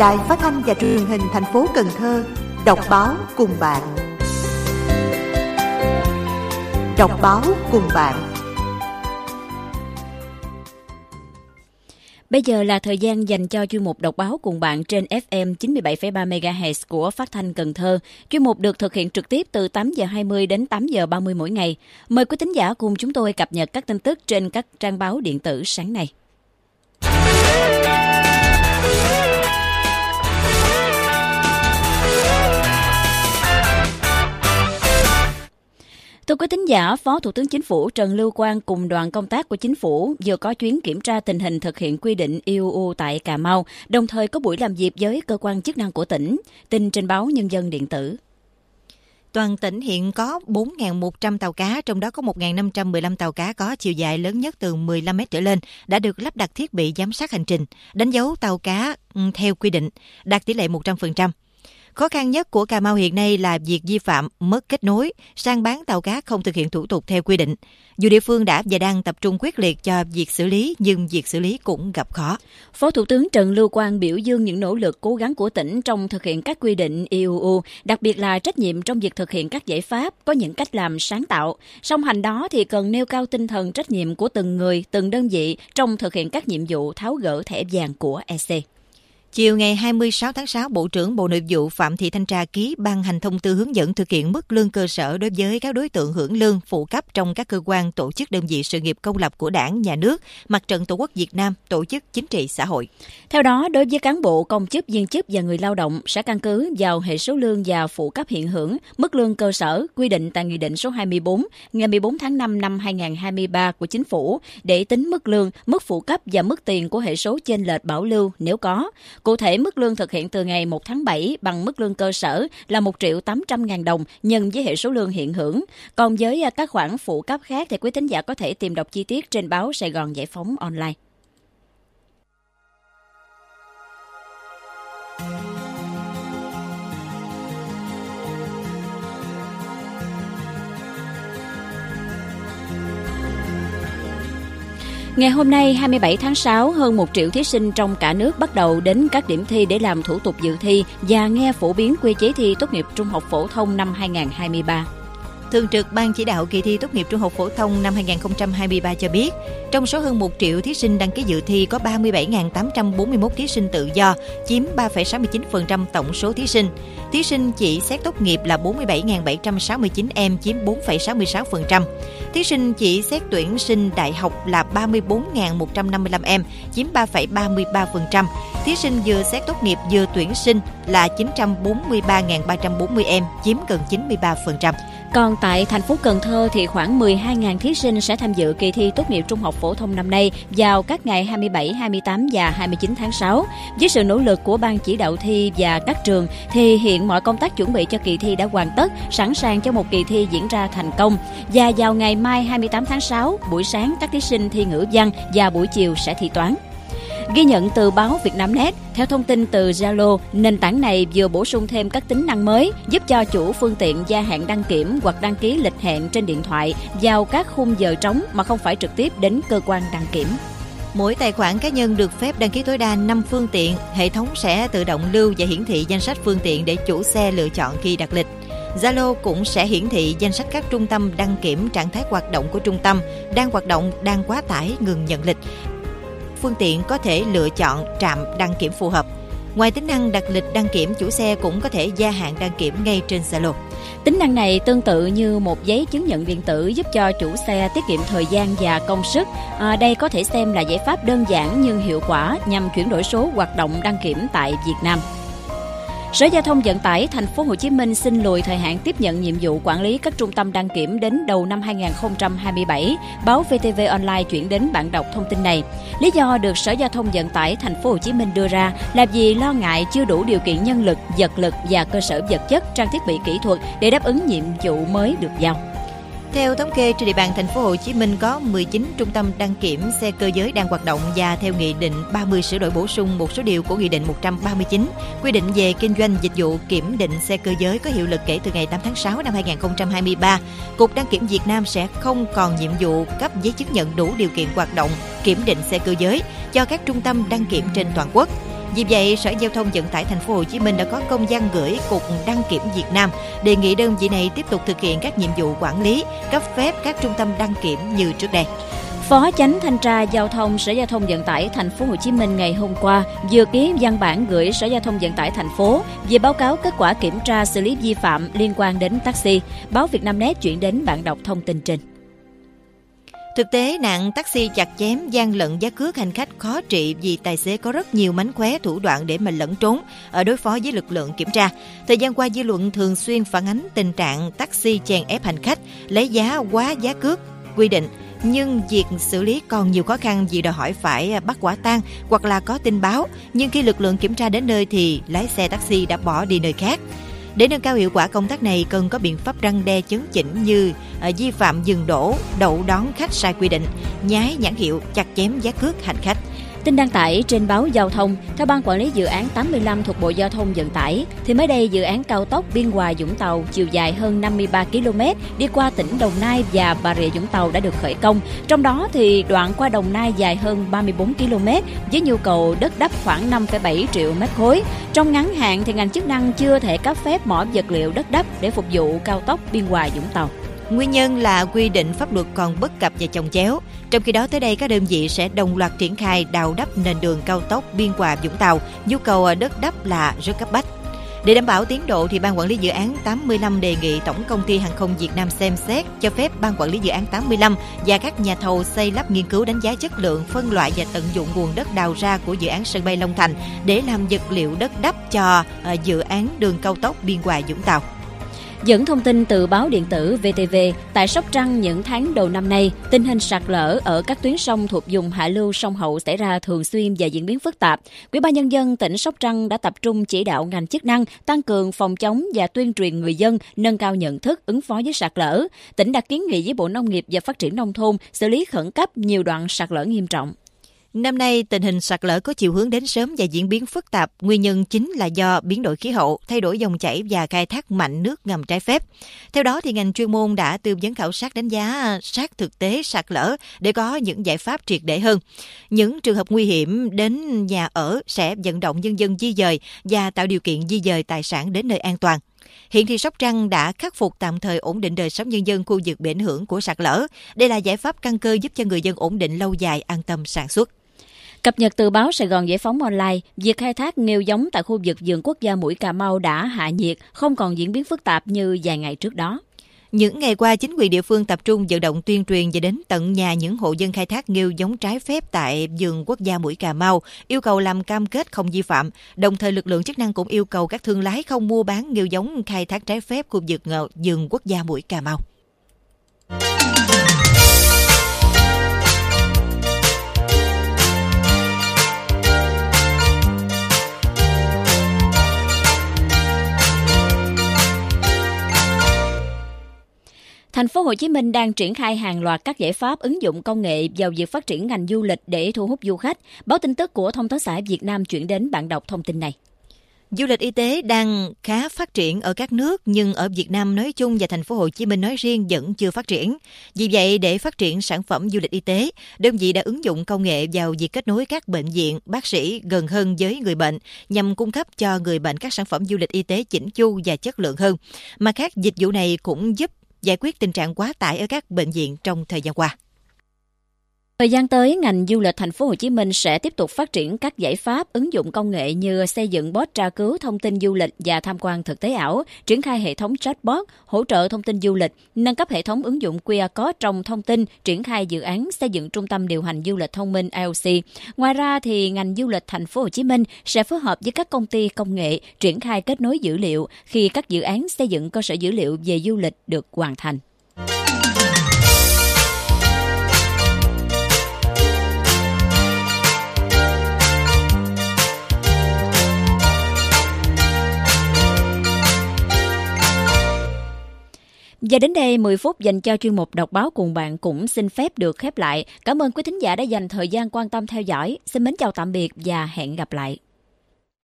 Đài Phát thanh và Truyền hình thành phố Cần Thơ đọc báo cùng bạn. Đọc báo cùng bạn. Bây giờ là thời gian dành cho chuyên mục đọc báo cùng bạn trên FM 97,3 MHz của Phát thanh Cần Thơ. Chuyên mục được thực hiện trực tiếp từ 8 giờ 20 đến 8 giờ 30 mỗi ngày. Mời quý thính giả cùng chúng tôi cập nhật các tin tức trên các trang báo điện tử sáng nay. Thưa quý thính giả, Phó Thủ tướng Chính phủ Trần Lưu Quang cùng đoàn công tác của Chính phủ vừa có chuyến kiểm tra tình hình thực hiện quy định IUU tại Cà Mau, đồng thời có buổi làm việc với cơ quan chức năng của tỉnh. Tin trên báo Nhân dân điện tử. Toàn tỉnh hiện có 4.100 tàu cá, trong đó có 1.515 tàu cá có chiều dài lớn nhất từ 15 mét trở lên đã được lắp đặt thiết bị giám sát hành trình, đánh dấu tàu cá theo quy định, đạt tỷ lệ 100%. Khó khăn nhất của Cà Mau hiện nay là việc vi phạm, mất kết nối, săn bán tàu cá không thực hiện thủ tục theo quy định. Dù địa phương đã và đang tập trung quyết liệt cho việc xử lý, nhưng việc xử lý cũng gặp khó. Phó Thủ tướng Trần Lưu Quang biểu dương những nỗ lực cố gắng của tỉnh trong thực hiện các quy định IUU, đặc biệt là trách nhiệm trong việc thực hiện các giải pháp, có những cách làm sáng tạo. Song hành đó thì cần nêu cao tinh thần trách nhiệm của từng người, từng đơn vị trong thực hiện các nhiệm vụ tháo gỡ thẻ vàng của EC. Chiều ngày 26 tháng 6, Bộ trưởng Bộ Nội vụ Phạm Thị Thanh Trà ký ban hành thông tư hướng dẫn thực hiện mức lương cơ sở đối với các đối tượng hưởng lương phụ cấp trong các cơ quan, tổ chức, đơn vị sự nghiệp công lập của Đảng, Nhà nước, Mặt trận Tổ quốc Việt Nam, tổ chức chính trị xã hội. Theo đó, đối với cán bộ, công chức, viên chức và người lao động sẽ căn cứ vào hệ số lương và phụ cấp hiện hưởng, mức lương cơ sở quy định tại Nghị định số 24 ngày 14 tháng 5 năm 2023 của Chính phủ để tính mức lương, mức phụ cấp và mức tiền của hệ số chênh lệch bảo lưu nếu có. Cụ thể, mức lương thực hiện từ ngày 1 tháng 7 bằng mức lương cơ sở là 1.800.000 đồng nhân với hệ số lương hiện hưởng. Còn với các khoản phụ cấp khác thì quý thính giả có thể tìm đọc chi tiết trên báo Sài Gòn Giải phóng online. Ngày hôm nay, 27 tháng 6, hơn 1 triệu thí sinh trong cả nước bắt đầu đến các điểm thi để làm thủ tục dự thi và nghe phổ biến quy chế thi tốt nghiệp trung học phổ thông năm 2023. Thường trực Ban chỉ đạo kỳ thi tốt nghiệp trung học phổ thông năm 2023 cho biết, trong số hơn 1 triệu thí sinh đăng ký dự thi có 37.841 thí sinh tự do, chiếm 3,69% tổng số thí sinh. Thí sinh chỉ xét tốt nghiệp là 47.769 em, chiếm 4,66%. Thí sinh chỉ xét tuyển sinh đại học là 34.155 em, chiếm 3,33%. Thí sinh vừa xét tốt nghiệp vừa tuyển sinh là 943.340 em, chiếm gần 93%. Còn tại thành phố Cần Thơ thì khoảng 12.000 thí sinh sẽ tham dự kỳ thi tốt nghiệp trung học phổ thông năm nay vào các ngày 27, 28 và 29 tháng 6. Với sự nỗ lực của Ban chỉ đạo thi và các trường thì hiện mọi công tác chuẩn bị cho kỳ thi đã hoàn tất, sẵn sàng cho một kỳ thi diễn ra thành công. Và vào ngày mai 28 tháng 6, buổi sáng các thí sinh thi ngữ văn và buổi chiều sẽ thi toán. Ghi nhận từ báo Vietnamnet, theo thông tin từ Zalo, nền tảng này vừa bổ sung thêm các tính năng mới giúp cho chủ phương tiện gia hạn đăng kiểm hoặc đăng ký lịch hẹn trên điện thoại vào các khung giờ trống mà không phải trực tiếp đến cơ quan đăng kiểm. Mỗi tài khoản cá nhân được phép đăng ký tối đa 5 phương tiện, hệ thống sẽ tự động lưu và hiển thị danh sách phương tiện để chủ xe lựa chọn khi đặt lịch. Zalo cũng sẽ hiển thị danh sách các trung tâm đăng kiểm, trạng thái hoạt động của trung tâm, đang hoạt động, đang quá tải, ngừng nhận lịch. Phương tiện có thể lựa chọn trạm đăng kiểm phù hợp. Ngoài tính năng đặt lịch đăng kiểm, chủ xe cũng có thể gia hạn đăng kiểm ngay trên Zalo. Tính năng này tương tự như một giấy chứng nhận điện tử giúp cho chủ xe tiết kiệm thời gian và công sức. Đây có thể xem là giải pháp đơn giản nhưng hiệu quả nhằm chuyển đổi số hoạt động đăng kiểm tại Việt Nam. Sở Giao thông Vận tải Thành phố Hồ Chí Minh xin lùi thời hạn tiếp nhận nhiệm vụ quản lý các trung tâm đăng kiểm đến đầu năm 2027. Báo VTV Online chuyển đến bạn đọc thông tin này. Lý do được Sở Giao thông Vận tải Thành phố Hồ Chí Minh đưa ra là vì lo ngại chưa đủ điều kiện nhân lực, vật lực và cơ sở vật chất, trang thiết bị kỹ thuật để đáp ứng nhiệm vụ mới được giao. Theo thống kê, trên địa bàn thành phố Hồ Chí Minh có 19 trung tâm đăng kiểm xe cơ giới đang hoạt động và theo Nghị định 30 sửa đổi bổ sung một số điều của Nghị định 139 quy định về kinh doanh dịch vụ kiểm định xe cơ giới có hiệu lực kể từ ngày 8 tháng 6 năm 2023. Cục Đăng kiểm Việt Nam sẽ không còn nhiệm vụ cấp giấy chứng nhận đủ điều kiện hoạt động kiểm định xe cơ giới cho các trung tâm đăng kiểm trên toàn quốc. Vì vậy, Sở Giao thông Vận tải Thành phố Hồ Chí Minh đã có công văn gửi Cục Đăng kiểm Việt Nam đề nghị đơn vị này tiếp tục thực hiện các nhiệm vụ quản lý, cấp phép các trung tâm đăng kiểm như trước đây. Phó Chánh Thanh tra Giao thông Sở Giao thông Vận tải Thành phố Hồ Chí Minh ngày hôm qua vừa ký văn bản gửi Sở Giao thông Vận tải thành phố về báo cáo kết quả kiểm tra xử lý vi phạm liên quan đến taxi. Báo Vietnamnet chuyển đến bạn đọc thông tin trên. Thực tế, nạn taxi chặt chém, gian lận giá cước hành khách khó trị vì tài xế có rất nhiều mánh khóe thủ đoạn để mà lẫn trốn ở đối phó với lực lượng kiểm tra. Thời gian qua, dư luận thường xuyên phản ánh tình trạng taxi chèn ép hành khách, lấy giá quá giá cước quy định. Nhưng việc xử lý còn nhiều khó khăn vì đòi hỏi phải bắt quả tang hoặc là có tin báo. Nhưng khi lực lượng kiểm tra đến nơi thì lái xe taxi đã bỏ đi nơi khác. Để nâng cao hiệu quả công tác này, cần có biện pháp răn đe chấn chỉnh như vi phạm dừng đỗ, đậu đón khách sai quy định, nhái nhãn hiệu, chặt chém giá cước hành khách. Tin đăng tải trên báo Giao thông, theo Ban Quản lý Dự án 85 thuộc Bộ Giao thông Vận tải, thì mới đây dự án cao tốc Biên Hòa - Vũng Tàu chiều dài hơn 53 km đi qua tỉnh Đồng Nai và Bà Rịa Vũng Tàu đã được khởi công. Trong đó thì đoạn qua Đồng Nai dài hơn 34 km với nhu cầu đất đắp khoảng 5,7 triệu mét khối. Trong ngắn hạn thì ngành chức năng chưa thể cấp phép mỏ vật liệu đất đắp để phục vụ cao tốc Biên Hòa - Vũng Tàu. Nguyên nhân là quy định pháp luật còn bất cập và chồng chéo. Trong khi đó, tới đây các đơn vị sẽ đồng loạt triển khai đào đắp nền đường cao tốc Biên Hòa - Vũng Tàu. Nhu cầu đất đắp là rất cấp bách. Để đảm bảo tiến độ thì Ban Quản lý Dự án 85 đề nghị Tổng Công ty Hàng không Việt Nam xem xét cho phép Ban Quản lý Dự án 85 và các nhà thầu xây lắp nghiên cứu đánh giá chất lượng, phân loại và tận dụng nguồn đất đào ra của dự án sân bay Long Thành để làm vật liệu đất đắp cho dự án đường cao tốc Biên Hòa - Vũng Tàu. Dẫn thông tin từ báo điện tử VTV, tại Sóc Trăng những tháng đầu năm nay, tình hình sạt lở ở các tuyến sông thuộc vùng hạ lưu sông Hậu xảy ra thường xuyên và diễn biến phức tạp. Ủy ban Nhân dân tỉnh Sóc Trăng đã tập trung chỉ đạo ngành chức năng tăng cường phòng chống và tuyên truyền người dân nâng cao nhận thức ứng phó với sạt lở. Tỉnh đã kiến nghị với Bộ Nông nghiệp và Phát triển Nông thôn xử lý khẩn cấp nhiều đoạn sạt lở nghiêm trọng. Năm nay, tình hình sạt lở có chiều hướng đến sớm và diễn biến phức tạp. Nguyên nhân chính là do biến đổi khí hậu, thay đổi dòng chảy và khai thác mạnh nước ngầm trái phép. Theo đó, thì ngành chuyên môn đã tư vấn khảo sát đánh giá sát thực tế sạt lở để có những giải pháp triệt để hơn. Những trường hợp nguy hiểm đến nhà ở sẽ vận động nhân dân di dời và tạo điều kiện di dời tài sản đến nơi an toàn. Hiện thì Sóc Trăng đã khắc phục tạm thời ổn định đời sống nhân dân khu vực bị ảnh hưởng của sạt lở. Đây là giải pháp căn cơ giúp cho người dân ổn định lâu dài, an tâm sản xuất. Cập nhật từ báo Sài Gòn Giải phóng online, việc khai thác nghêu giống tại khu vực vườn quốc gia Mũi Cà Mau đã hạ nhiệt, không còn diễn biến phức tạp như vài ngày trước đó. Những ngày qua, chính quyền địa phương tập trung vận động tuyên truyền và đến tận nhà những hộ dân khai thác nghêu giống trái phép tại vườn quốc gia Mũi Cà Mau, yêu cầu làm cam kết không vi phạm. Đồng thời, lực lượng chức năng cũng yêu cầu các thương lái không mua bán nghêu giống khai thác trái phép khu vực vườn quốc gia Mũi Cà Mau. Thành phố Hồ Chí Minh đang triển khai hàng loạt các giải pháp ứng dụng công nghệ vào việc phát triển ngành du lịch để thu hút du khách. Báo tin tức của Thông tấn xã Việt Nam chuyển đến bạn đọc thông tin này. Du lịch y tế đang khá phát triển ở các nước, nhưng ở Việt Nam nói chung và Thành phố Hồ Chí Minh nói riêng vẫn chưa phát triển. Vì vậy, để phát triển sản phẩm du lịch y tế, đơn vị đã ứng dụng công nghệ vào việc kết nối các bệnh viện, bác sĩ gần hơn với người bệnh, nhằm cung cấp cho người bệnh các sản phẩm du lịch y tế chỉnh chu và chất lượng hơn. Mặt khác, dịch vụ này cũng giúp giải quyết tình trạng quá tải ở các bệnh viện trong thời gian qua. Thời gian tới, ngành du lịch Thành phố Hồ Chí Minh sẽ tiếp tục phát triển các giải pháp ứng dụng công nghệ như xây dựng bot tra cứu thông tin du lịch và tham quan thực tế ảo, triển khai hệ thống chatbot hỗ trợ thông tin du lịch, nâng cấp hệ thống ứng dụng QR code trong thông tin, triển khai dự án xây dựng trung tâm điều hành du lịch thông minh IoC. Ngoài ra, thì ngành du lịch Thành phố Hồ Chí Minh sẽ phối hợp với các công ty công nghệ triển khai kết nối dữ liệu khi các dự án xây dựng cơ sở dữ liệu về du lịch được hoàn thành. Và đến đây, 10 phút dành cho chuyên mục Đọc báo cùng bạn cũng xin phép được khép lại. Cảm ơn quý thính giả đã dành thời gian quan tâm theo dõi. Xin mến chào tạm biệt và hẹn gặp lại.